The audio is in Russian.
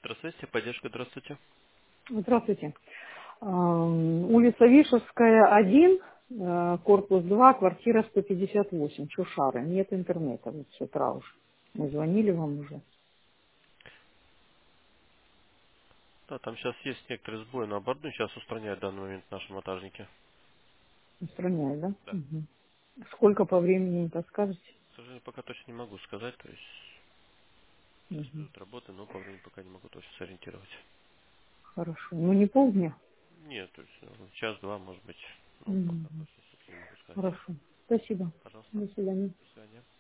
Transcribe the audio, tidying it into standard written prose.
Здравствуйте, поддержка, здравствуйте. Здравствуйте. Улица Вишевская, 1, корпус 2, квартира 158, Чушары. Нет интернета, вот с утра уж. Мы звонили вам уже. Да, там сейчас есть некоторые сбои, но оборудование сейчас устраняют в данный момент наши монтажники. Устраняет, да? Да. Угу. Сколько по времени, не подскажете? К сожалению, пока точно не могу сказать, то есть сейчас Угу. идут работы, но по времени пока не могу точно сориентировать. Хорошо. Ну, не полдня? Нет, то есть час-два, может быть, но пока Угу. точно все-таки не могу сказать. Хорошо. Спасибо. Пожалуйста, До свидания. до свидания.